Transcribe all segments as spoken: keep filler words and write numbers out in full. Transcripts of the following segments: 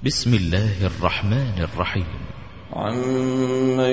بسم الله الرحمن الرحيم. عما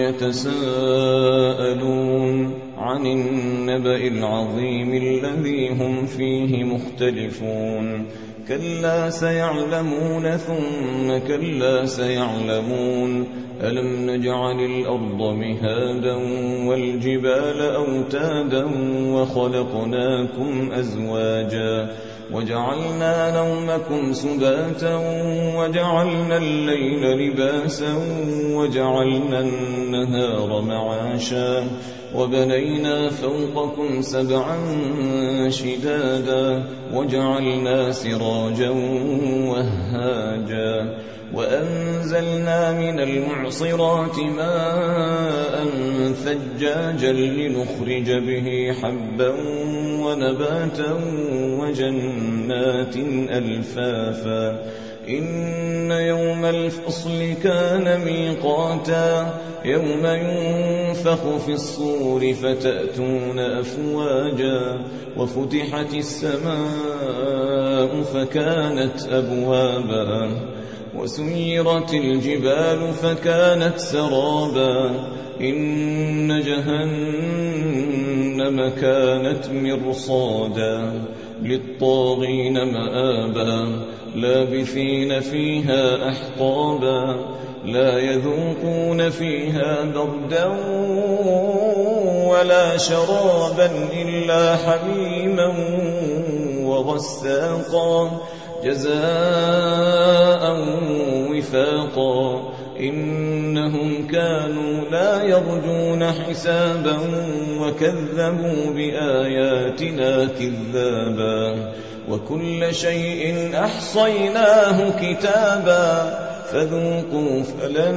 يتساءلون عن النبأ العظيم الذي هم فيه مختلفون كلا سيعلمون ثم كلا سيعلمون ألم نجعل الأرض مهادا والجبال أوتادا وخلقناكم أزواجا وجعلنا نومكم سباتا وجعلنا الليل لباسا وجعلنا النهار معاشا وبنينا فوقكم سبعا شدادا وجعلنا سراجا وهاجا وأنزلنا من المعصرات ماء ثجاجا لنخرج به حبا ونباتا وجنات ألفافا إن يوم الفصل كان ميقاتا يوم ينفخ في الصور فتأتون أفواجا وفتحت السماء فكانت أبوابا وسيرت الجبال فكانت سرابا إن جهنم كانت مرصادا للطاغين مآبا لابثين فيها أحقابا لا يذوقون فيها بردا ولا شرابا إلا حميما وغساقا جزاء وفاقا إنهم كانوا لا يرجون حسابا وكذبوا بآياتنا كذابا وكل شيء أحصيناه كتابا فذوقوا فلن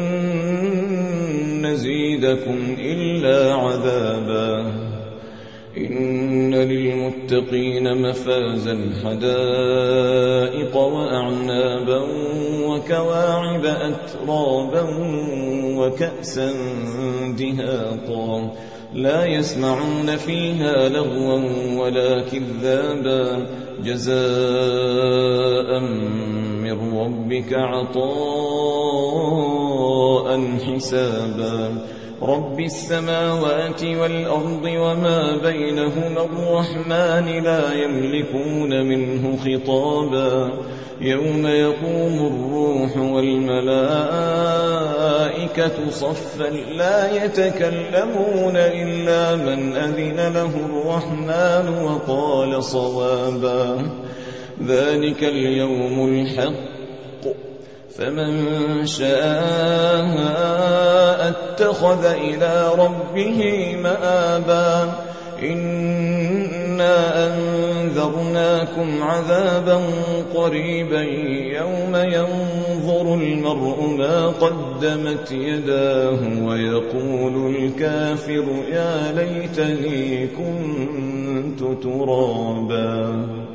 نزيدكم إلا عذابا إن للمتقين مفازا حدائق وأعنابا وكواعب أترابا وكأسا دهاقا لا يسمعون فيها لغوا ولا كذابا جزاء من ربك عطاء حسابا رب السماوات والأرض وما بينهما الرحمن لا يملكون منه خطابا يوم يقوم الروح والملائكة صفا لا يتكلمون إلا من أذن له الرحمن وقال صوابا ذلك اليوم الحق فمن شاء اتخذ إلى ربه مآبا إنا أنذرناكم عذابا قريبا يوم ينظر المرء ما قدمت يداه ويقول الكافر يا ليتني كنت ترابا.